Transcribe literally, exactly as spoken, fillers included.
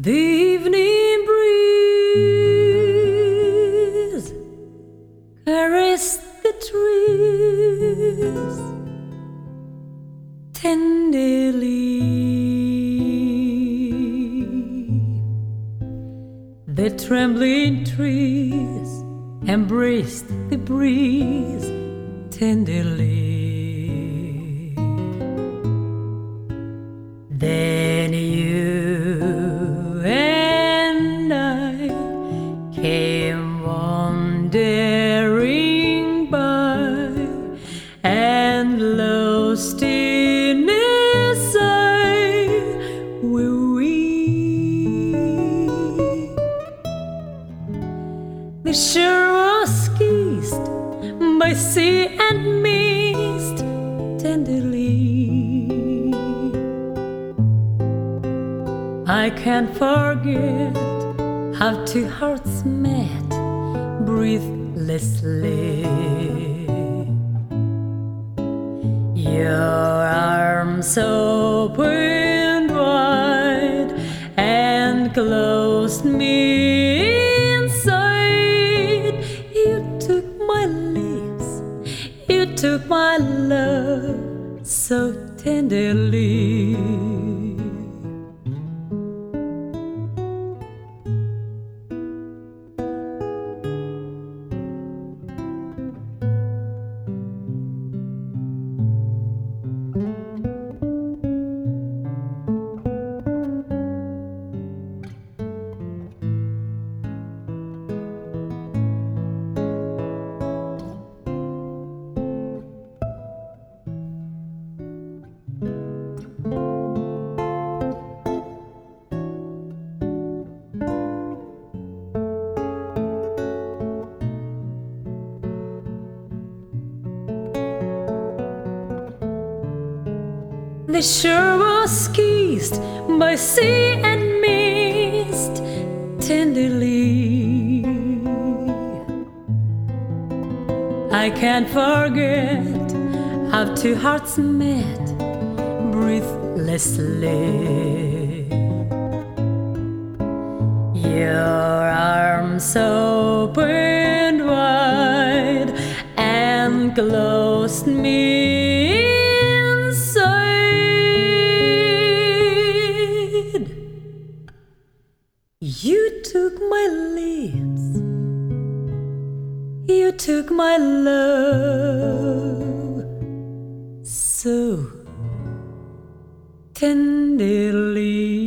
The evening breeze caressed the trees tenderly. The trembling trees embraced the breeze tenderly. Then you and I came wandering by, and lost in a sigh were we. The shore was kissed by sea and mist tenderly. I can't forget how two hearts met breathlessly. Your arms opened wide and closed me inside. You took my lips, you took my love so tenderly. The shore was kissed by sea and mist tenderly. I can't forget how two hearts met breathlessly. Your arms opened wide and closed me inside. You took my lips, you took my love so tenderly.